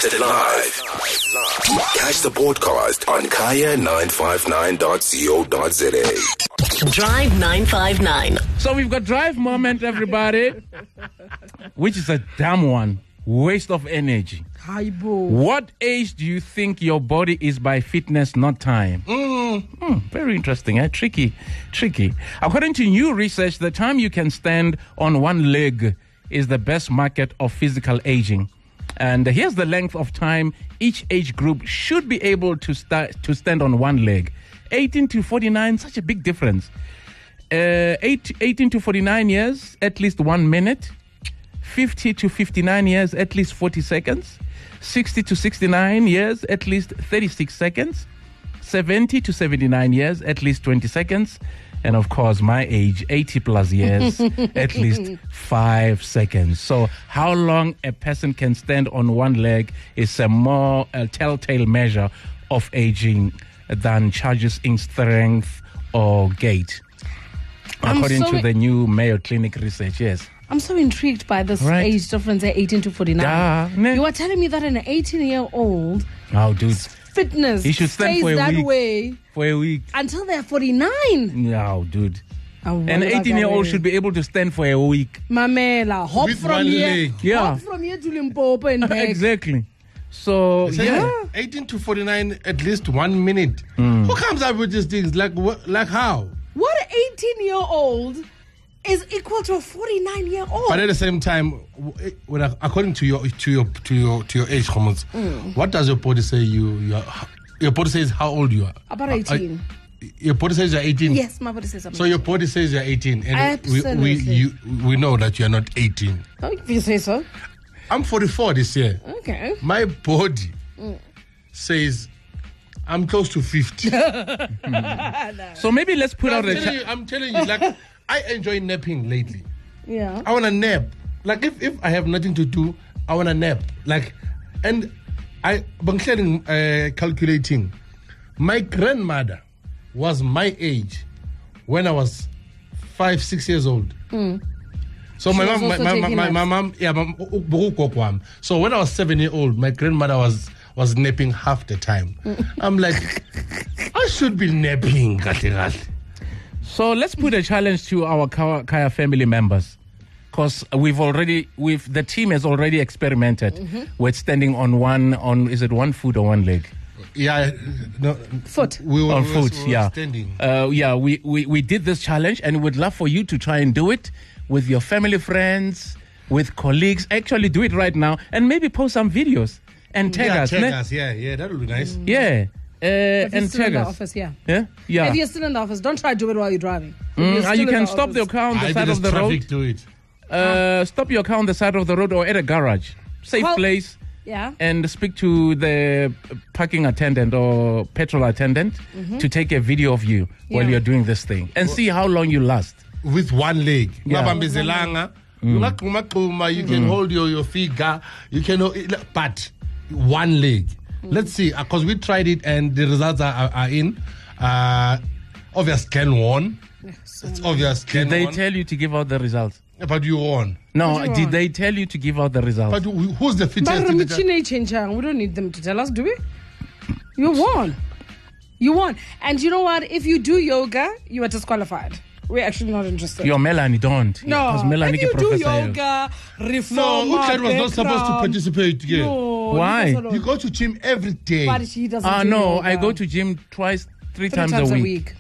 Broadcasted live. Catch the podcast on kaya959.co.za. Drive 959. So we've got drive moment, everybody, which is a damn one. Waste of energy. What age do you think your body is by fitness, not time? Very interesting, eh? Tricky. According to new research, the time you can stand on one leg is the best marker of physical aging. And here's the length of time each age group should be able to stand on one leg. 18 to 49, such a big difference. 18 to 49 years, at least 1 minute. 50 to 59 years, at least 40 seconds. 60 to 69 years, at least 36 seconds. 70 to 79 years, at least 20 seconds. And of course, my age, 80 plus years, at least 5 seconds. So how long a person can stand on one leg is a more telltale measure of aging than changes in strength or gait. According to the new Mayo Clinic research, yes. I'm so intrigued by this age difference at 18 to 49. You are telling me that an 18-year-old fitness he should stand stays for that week. way For a week. until they're 49. No, dude. An 18-year-old should be able to stand for a week. Mamela, hop With from one here. leg. Yeah. Hop from here to Limpopo and back. Exactly. So, yeah. 18 to 49, at least 1 minute. Who comes up with these things? Like how? What 18-year-old is equal to a 49-year-old? But at the same time, according to your age, Homos, what does your body say? Your body says how old you are. About 18. Your body says you're 18. Yes, my body says I'm So your body says you're 18, and Absolutely. we know that you're not 18. Oh, if you say so. I'm 44 this year. Okay. My body says I'm close to 50. So maybe let's put out I'm telling you, like, I enjoy napping lately. Yeah. I want to nap. Like, if I have nothing to do, I want to nap. Like, and I've been calculating. My grandmother was my age when I was 5-6 years old. So my mom, So when I was 7 years old, my grandmother was napping half the time. I'm like, I should be napping. So let's put a challenge to our Kaya family members, because the team has already experimented with standing on is it one foot or one leg? Yeah, no, foot. We were Standing. Yeah, we did this challenge, and we'd love for you to try and do it with your family, friends, with colleagues. Actually, do it right now, and maybe post some videos and tag us. Yeah, that would be nice. Yeah. And tag us. Office, yeah. If you're still in the office, don't try to do it while you're driving. You can stop the car on the side of the road. Do it. Stop your car on the side of the road or at a garage. Safe place. Yeah. And speak to the parking attendant or petrol attendant to take a video of you while you're doing this thing and see how long you last. With one leg. Yeah. You can hold your figure. You can, but one leg. Let's see, because we tried it and the results are in. Obvious Ken won. It's obvious Ken won. Did they won. tell you to give out the results? But you won. No, did they tell you to give out the results? But who's the fittest? We don't need them to tell us, do we? You won. You won. And you know what? If you do yoga, you are disqualified. We're actually not interested. Your Melanie don't. No, Melanie if you do yoga, reform. No, Uchad was not supposed to participate. Yeah. No, why? You go to gym every day. But he doesn't. No, I go to gym three times a week.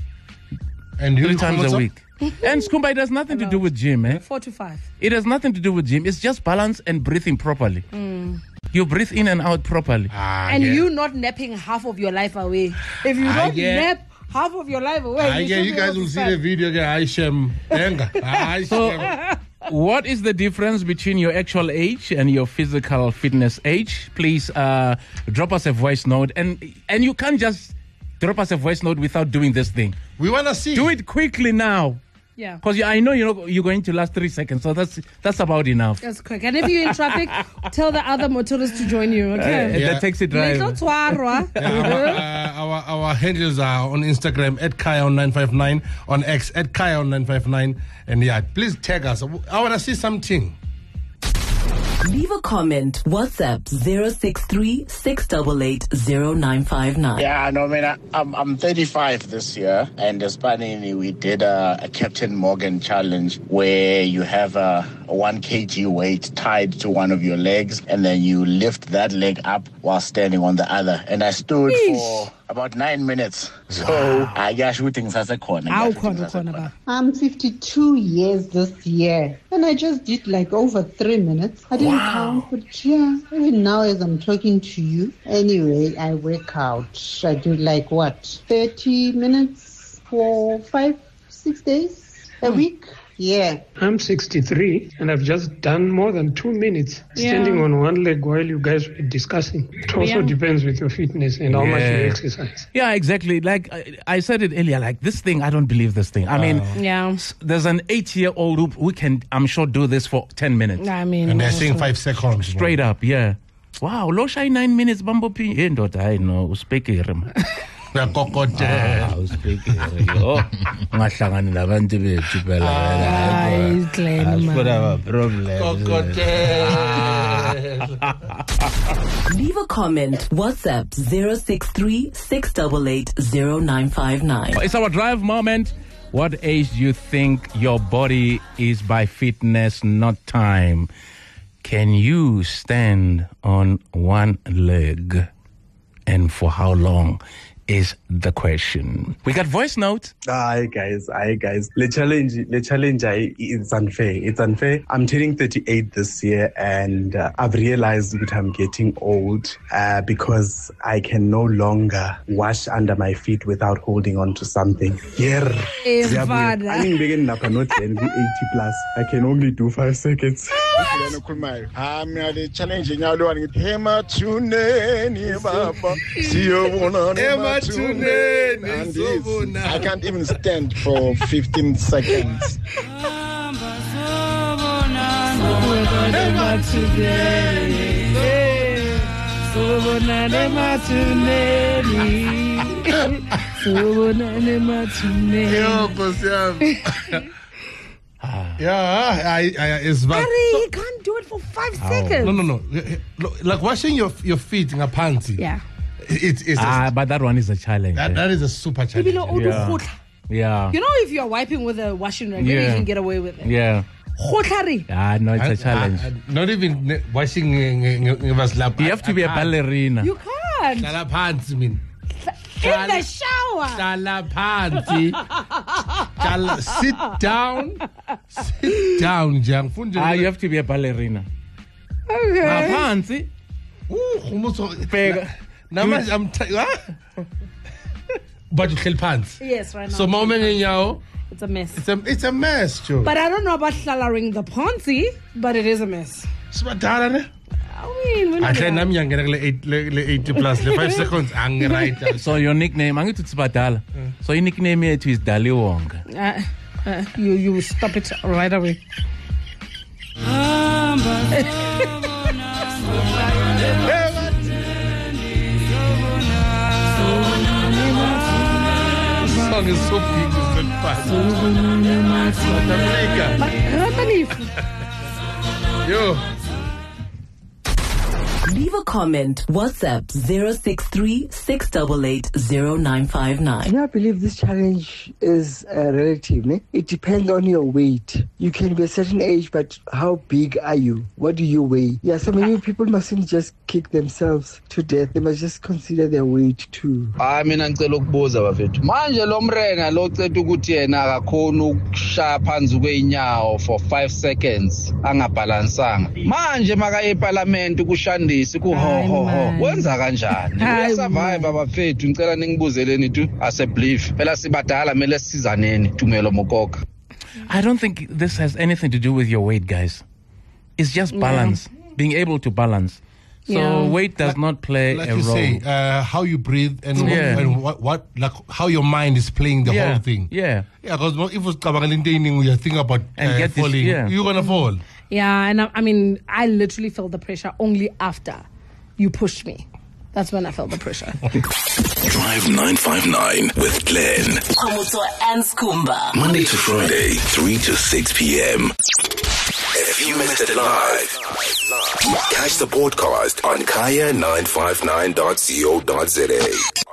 And you 3 times a week. And Skumba, it has nothing to do with gym, 4 to 5. It has nothing to do with gym. It's just balance and breathing properly. You breathe in and out properly. You not napping half of your life away. If you don't nap half of your life away, you guys will see the video. So, what is the difference between your actual age and your physical fitness age? Please drop us a voice note. And you can't just drop us a voice note without doing this thing. We want to see. Do it quickly now. Yeah. Because I know you're going to last 3 seconds, so that's about enough. That's quick. And if you're in traffic, tell the other motorists to join you, okay? That takes it right. Our handles are on Instagram at Kaya959, on X at Kaya959, and please tag us. I want to see something. Leave a comment. WhatsApp 063 688 0959. Yeah, no, man, I'm 35 this year, and Spanini, we did a Captain Morgan challenge where you have a 1 kg weight tied to one of your legs, and then you lift that leg up while standing on the other. And I stood for about 9 minutes. So I guess we think that's a corner. I'm 52 years this year, and I just did like over 3 minutes. I didn't count, but yeah, even now as I'm talking to you. Anyway, I work out. I do like 30 minutes for 5-6 days a week. Yeah. I'm 63 and I've just done more than 2 minutes standing on one leg while you guys were discussing. It also depends with your fitness and how much you exercise. Yeah, exactly. Like I said it earlier, like this thing, I don't believe this thing. I mean, there's an 8-year-old who can, I'm sure, do this for 10 minutes. I mean, and they're saying 5 seconds. Straight up, yeah. Wow, lo shy 9 minutes, Bambo P. I know, speak here. Ngahlangani labantu bethu phela. Leave a comment. WhatsApp 063 688 0959. It's our drive moment. What age do you think your body is by fitness, not time? Can you stand on one leg? And for how long? Is the question. We got voice notes. Hi guys. The challenge is unfair. It's unfair. I'm turning 38 this year, and I've realized that I'm getting old because I can no longer wash under my feet without holding on to something. I'm beginning not 80 plus. I can only do 5 seconds. I'm the challenge in your I can't even stand for 15 seconds. It's bad. He can't do it for 5 seconds. No. Like washing your feet in a panty. Yeah. But that one is a challenge. That is a super challenge. Yeah. You know, if you're wiping with a washing rag, you can get away with it. Yeah. No, it's a challenge. Not even washing. You have to be a ballerina. You can't. In the shower. Sit down, Jang. You have to be a ballerina. Okay. But you kill pants. Yes, right now. So moment in it's a mess. It's a mess, Joe. But I don't know about shallowing the ponzi, but it is a mess. I mean, I'm young, 80 plus, 5 seconds. So your nickname, so your nickname is Dali Wong. You stop it right away. Song is so big, it's not fun. Yo. Leave a comment. WhatsApp 063 688 0959. I believe this challenge is relative. It depends on your weight. You can be a certain age, but how big are you? What do you weigh? Yeah, so many people mustn't just kick themselves to death. They must just consider their weight too. Mina ngicela ukubuza bafethu. Manje lo mrenga lo cetha ukuthi yena akakhona ukushaya phansi kweinyawo for 5 seconds angabalansanga. Manje makaye eParliament ukushanda wenza kanjani uyasurvive abafethu ngicela ningibuzeleni tu as a belief phela sibadala mele sisizaneni Tumelo Mokoka. I don't think this has anything to do with your weight, guys. It's just balance, being able to balance. So weight does not play like a you role. Say, how you breathe and what like how your mind is playing the whole thing. Yeah, because if it's you think about falling, you're gonna fall. Yeah, and I mean, I literally felt the pressure only after you pushed me. That's when I felt the pressure. Drive 959 with Glenn. Khomoso and Skumba. Monday to Friday, 3 to 6 p.m. If you missed it live, catch the podcast on kaya959.co.za.